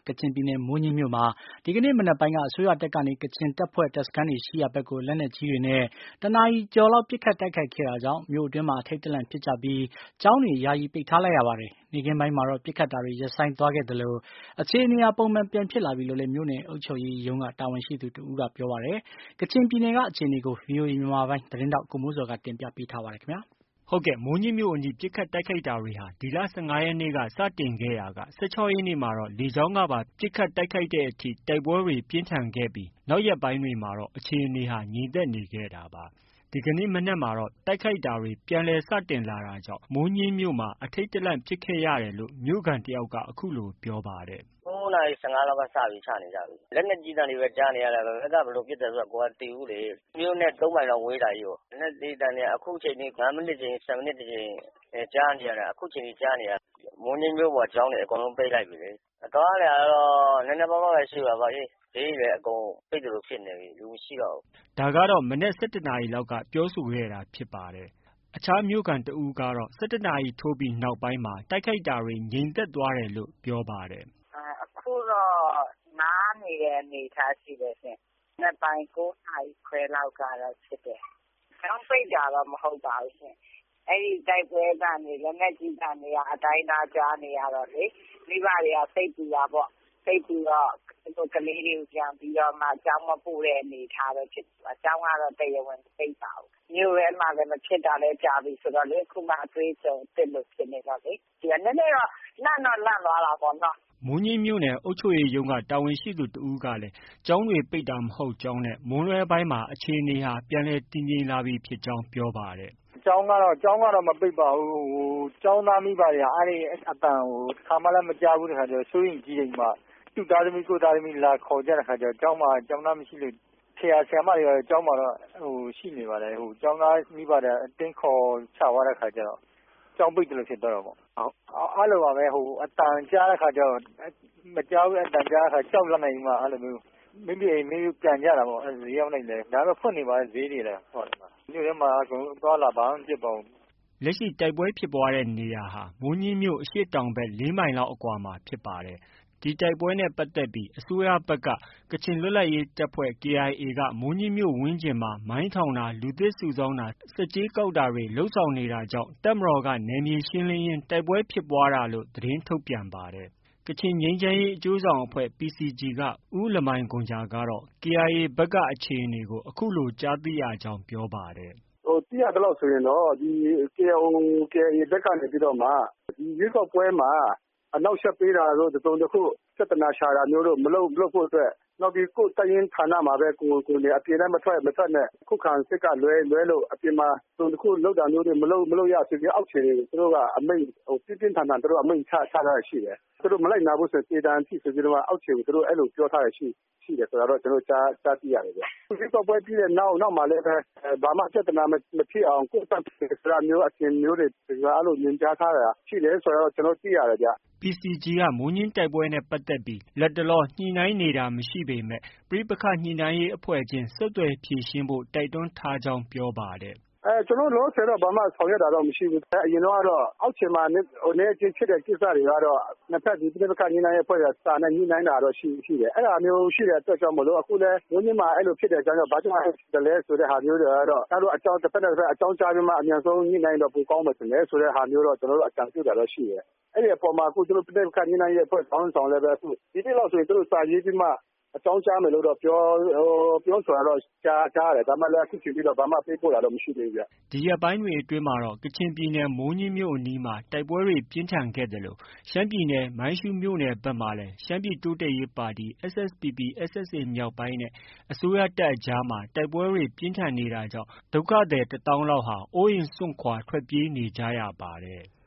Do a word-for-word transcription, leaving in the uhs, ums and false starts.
ကချင်ပြည်နယ်မိုးညှင်းမြို့မှာဒီကနေ့မနက်ပိုင်းကအစိုးရတပ်ကနေကချင်တပ်ဖွဲ့တပ်စခန်းတွေရှိရာဘက်ကိုလက်နက်ကြီးတွေနဲ့တနာရီကျော်လောက်ပစ်ခတ်တိုက်ခိုက်ခဲ့တာကြောင့်မြို့အတွင်းမှာအထိတ်တလန့်ဖြစ်ကြပြီးကျောင်းတွေယာယီပိတ်ထားလိုက်ရပါတယ်။နေ့ခင်းပိုင်းမှာတော့ပစ်ခတ်တာတွေရပ်ဆိုင်းသွားခဲ့သလိုအခြေအနေဟာပုံမှန်ပြန်ဖြစ်လာပြီလို့လည်းမြို့နယ်အုပ်ချုပ်ရေးရုံးကတာဝန်ရှိသူတဦးကပြောပါတယ်။ကချင်ပြည်နယ်ကအခြေအနေကို ဗွီအိုအေမြန်မာပိုင်းသတင်းထောက်ကိုမိုးစော်ကတင်ပြပေးထားပါတယ်ခင်ဗျာ။ဟုတ်ကဲ့မိုးညှင်းမြို့အနီးပစ်ခတ်တိုက်ခိုက်တာတွေဟာဒီလ၁၅ရက်နေ့ကစတင်ခဲ့ရာက၁၆ရက်နေ့မှာတော့လေကြောင်းကပါပစ်ခတ်တိုက်ခိုက်တဲ့အထိတိုက်ပွဲတွေပြင်းထန်ခဲ့ပြီးနောက်ရက်ပိုင်းတွေမှာတော့အခြေအနေဟာငြိမ်သက်နေခဲ့တာပါ။ဒီကနေ့မနက်မှာတော့တိုက်ခိုက်တာတွေပြန်လည်စတင်လာတာကြောင့်မိုးညှင်းမြို့မှာအထိတ်တလန့်ဖြစ်ခဲ့ရတယ်လို့မြို့ခံတယောက်ကအခုလိုပြောပါတယ်။၉နာရီ၁၅လောက်ကစပြီးချနေကြပြီ။လက်နက်ကြီးတန်တွေပဲကြားနေရတာပဲ။ဘက်ကဘယ်လိုဖြစ်တယ်ဆိုတာကိုယ်ကသိဘူးလေ။မြို့နဲ့၃မိုင်လောက်ဝေးတာကြီးကို။လက်နက်ကြီးတန်တွေအခုချိန်ထိ၅မိနစ်တစ်ချိန်၁၀မိနစ်တစ်ချိန်ကြားနေရတာအခုချိန်ထိကြားနေရ။မိုးညှင်းမြို့ပေါ်ကျောင်းတွေအကုန်လုံးပိတ်လိုက်ပြီလေ။အသွားအလာကတော့နည်းနည်းပါးပါးပဲရှိပါပါ။ဈေးတွေလည်းအကုန်ပိတ်သလိုဖြစ်နေပြီလူမရှိတော့ဘူး။ဒါကတော့မနက်၁၁နာရီလောက်ကပြောဆိုခဲ့တာဖြစ်ပါတယ်။အခြားမြို့ခံတဦးကတော့၁၁နာရီထိုးပြီးနောက်ပိုင်းမှာတိုက်ခိုက်တာတွေငြိမ်သက်သွားတယ်လို့ပြောပါတယ်။အခုတော့နားနေတဲ့အနေအထားရှိတယ်ရှင်။မနက်ပိုင်း၉နာရီခွဲလောက်ကတော့ဖြစ်တယ်။ကျောင်းပိတ်တာတော့မဟုတ်ပါဘူးရှင်။အဲဒီတိုက်ပွဲကနေလက်နက်ကြီးတန်တွေကအတိုင်းသားကြားနေရတော့လေမိဘတွေကစိတ်ပူတာပေါ့။စိတ်ပူတော့ကလေးတွေကိုပြန်ပြီးတော့မှကျောင်းမပို့တဲ့အနေအထားပဲဖြစ်သွား။ကျောင်းကတော့တရားဝင်ပိတ်ပါဘူး။မြို့ထဲမှာလည်းမဖြစ်တာလည်းကြာပြီဆိုတော့လေအခုမှအတွေးအကြုံအစ်စ်လို့ဖြစ်နေတော့လေ။ဒီကနည်းနည်းတော့လန့်တော့လန့်သွားတာပေါ့နော်။မိုးညှင်းမြို့နယ်အုပ်ချုပ်ရေးရုံးကတာဝန်ရှိသူတဦးကလည်းကျောင်းတွေပိတ်တာမဟုတ်ကြောင်းနဲ့မွန်းလွဲပိုင်းမှာအခြေအနေဟာပြန်လည်တည်ငြိမ်လာပြီဖြစ်ကြောင်းပြောပါတယ်။ကျောင်းကတော့ကျောင်းကတော့မပိတ်ပါဘူးဟိုကျောင်းသားမိဘတွေကအဲ့ဒီအတန်ကိုခါမှလည်းမကြားဘူးတဲ့ခါကျတော့စိုးရင်ကြီးတယ်မှာသူ့သားသမီးကိုသားသမီးလာခေါ်ကြတဲ့ခါကျတော့ကျောင်းမှာကျောင်းသားမရှိလို့ဆရာဆရာမတွေကတော့ကျောင်းမှာတော့ဟိုရှိနေပါတယ်ဟိုကျောင်းသားမိဘတွေအတင်းခေါ်ချသွားတဲ့ခါကျတော့ကျောင်းပိတ်တယ်လို့ဖြစ်တော့ပေါ့အဲ့လိုပါပဲဟိုအတန်ကြားတဲ့ခါကျတော့မကြောက်အတန်ကြားတဲ့ခါကြောက်လန့်နေမှအဲ့လိုမျိုးမိမိမိပြန်ကြတာပေါ့ဈေးရောက်နေတယ်ဒါတော့ဖွင့်နေပါဈေးတွေလည်းဟုတ်တယ်မြို့ထဲမှာအကုန်သွားလာပါမဖြစ်ပါဘူးလက်ရှိတိုက်ပွဲဖြစ်ပွားတဲ့နေရာဟာမိုးညှင်းမြို့အရှေ့တောင်ဘက်၄မိုင်လောက်အကွာမှာဖြစ်ပါတယ်။ဒီတိုက်ပွဲနဲ့ပတ်သက်ပြီးအစိုးရဘက်ကကချင်လွတ်လပ်ရေးတပ်ဖွဲ့ K I A ကမိုးညှင်းမြို့ဝန်းကျင်မှာမိုင်းထောင်တာလူသစ်စုဆောင်းတာဆက်ကြေးကောက်တာတွေလုပ်ဆောင်နေတာကြောင့်တပ်မတော်ကနယ်မြေရှင်းလင်းရင်းတိုက်ပွဲဖြစ်ပွားတာလို့သတင်းထုတ်ပြန်ပါတယ်။ကချင်ငြိမ်းချမ်းရေးအကျိုးဆောင်အဖွဲ့ P C G ကဦးလမိုင်ဂွန်ဂျာကတော့ K I A ဘက်ကအခြေအနေကိုအခုလိုကြားသိရကြောင်းပြောပါတယ်။ဟိုသိရတဲ့လောက်ဆိုရင်တော့ဒီ K I O K I A ဘက်ကနေပြီးတော့မှဒီရွေးကောက်ပွဲမှာအနောက်ရှက်ပေးတာတို့တုံတစ်ခုစက်တနာရှာတာမျိုးတို့မလုပ်လုပ်ဖို့အတွက်နောက်ဒီကိုတိုင်ရင်ဌာနမှာပဲကိုကိုနေအပြင်နဲ့မထွက်မထွက်နဲ့ခုခံစစ်ကလွဲလွဲလို့အပြင်မှာတုံတစ်ခုလောက်တာမျိုးတွေမလုပ်မလုပ်ရဆိုပြီးအောက်ခြေတွေသူတို့ကအမိန့်ဟိုပြင်းပြင်းထန်ထန်သူတို့အမိန့်ချချတာရှိတယ်သူတို့မလိုက်နာဘူးဆိုစေတံအဖြစ်ဆိုပြီးတော့အောက်ခြေကိုသူတို့အဲ့လိုပြောထားရရှိရှိတယ်ဆိုတော့ကျွန်တော်ကြားကြားသိရတယ်ဗျ။ဒီတော့ပွဲပြီးတဲ့နောက်နောက်မှလည်းပဲဘာမှစက်တနာမဖြစ်အောင်ကိုယ်တတ်စရာမျိုးအပြင်မျိုးတွေဒီလိုအဲ့လိုညင်ကြားထားတာရှိတယ်ဆိုတော့ကျွန်တော်သိရတယ်ဗျ။ P C G ကမိုးညှင်းတိုက်ပွဲနဲ့ပတ်သက်ပြီးလက်တလောညှိနှိုင်းနေတာမရှိပေမဲ့ပဋိပက္ခညှိနှိုင်းရေးအဖွဲ့ချင်းဆက်သွယ်ဖြေရှင်းဖို့တိုက်တွန်းထားကြောင်းပြောပါတယ်။အဲကျွန်တော်လောဆယ်တော့ဘာမှဆောင်ရွက်တာတော့မရှိဘူး။အရင်တော့ကတော့အောက်ခြေမှာဟိုနေချင်းဖြစ်တဲ့ကိစ္စတွေကတော့နှစ်ဖက်ဒီပဋိပက္ခညှိနှိုင်းရေးအဖွဲ့ကစာနဲ့ညှိနှိုင်းတာတော့ရှိရှိတယ်။အဲ့ဒါမျိုးရှိတဲ့အတွက်ကြောင့်မလို့အခုလည်းဘုန်းကြီးမှာအဲ့လိုဖြစ်တဲ့အကြောင်းကြောင့်ဘာကြောင့်လဲလဲဆိုတဲ့ဟာမျိုးတွေကတော့အဲ့လိုအကြောင်းတစ်ဖက်တစ်ဖက်အကြောင်းကြားပြီးမှအမြန်ဆုံးညှိနှိုင်းတော့ပိုကောင်းမယ်ဆိုလဲဆိုတဲ့ဟာမျိုးတော့ကျွန်တော်တို့အကြံပြုတာတော့ရှိတယ်။အဲ့ဒီအပေါ်မှာအခုတို့ပဋိပက္ခညှိနှိုင်းရေးအဖွဲ့တောင်းဆောင်လည်းပဲအခုဒီတိလောက်ဆိုရင်တို့စာရေးပြီးမှအကြောင်းကြားမယ်လို့တော့ပြောဟိုပြောဆိုတာတော့ကြားကြားတယ်ဒါမှလည်းအခုချိန်ပြီးတော့ဘာမှပေးပို့တာတော့မရှိသေးဘူးဗျဒီရက်ပိုင်းတွေအတွင်းမှာတော့ကချင်ပြည်နယ်မိုးညှင်းမြို့အနီးမှာတိုက်ပွဲတွေပြင်းထန်ခဲ့တယ်လို့ရှမ်းပြည်နယ်မိုင်းရှူးမြို့နယ်ဘက်မှာလည်းရှမ်းပြည်တိုးတက်ရေးပါတီ S S P P S S A မြောက်ပိုင်းနဲ့အစိုးရတပ်အကြားမှာတိုက်ပွဲတွေပြင်းထန်နေတာကြောင့်ဒုက္ခသည်တစ်သောင်းလောက်ဟာအိုးအိမ်စွန့်ခွာထွက်ပြေးနေကြရပါတယ်